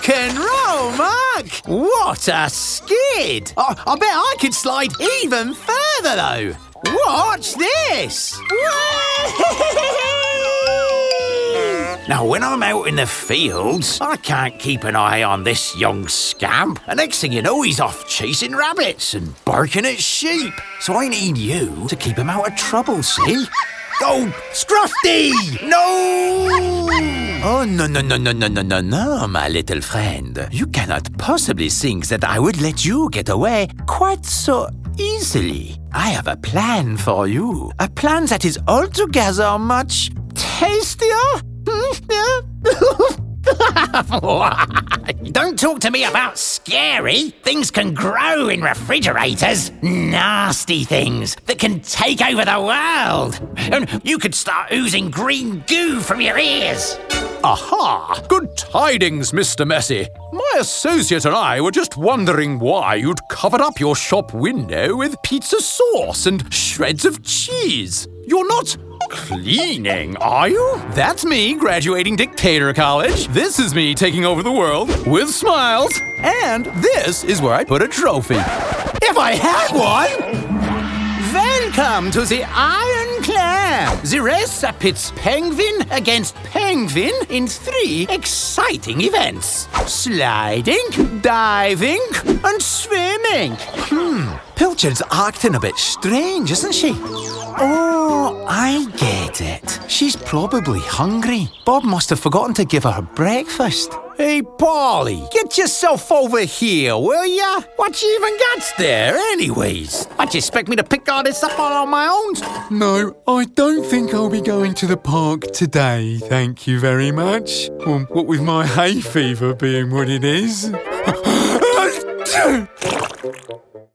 Rock and roll, Mark! What a skid! I bet I could slide even further, though. Watch this! Now, when I'm out in the fields, I can't keep an eye on this young scamp. And next thing you know, he's off chasing rabbits and barking at sheep. So I need you to keep him out of trouble, see? Oh, Scruffy! No! Oh, no, my little friend. You cannot possibly think that I would let you get away quite so easily. I have a plan for you. A plan that is altogether much tastier. Don't talk to me about scary. Things can grow in refrigerators. Nasty things that can take over the world. And you could start oozing green goo from your ears. Aha! Good tidings, Mr. Messi. My associate and I were just wondering why you'd covered up your shop window with pizza sauce and shreds of cheese. You're not cleaning, are you? That's me graduating Dictator College. This is me taking over the world with smiles. And this is where I put a trophy. If I had one! Welcome to the Iron Claw, the race that pits penguin against penguin in 3 exciting events. Sliding, diving, and swimming. Pilchard's acting a bit strange, isn't she? Oh, I get it. She's probably hungry. Bob must have forgotten to give her breakfast. Hey, Paulie, get yourself over here, will ya? What you even got there, anyways? What, you expect me to pick all this up on my own? No, I don't think I'll be going to the park today, thank you very much. What with my hay fever being what it is.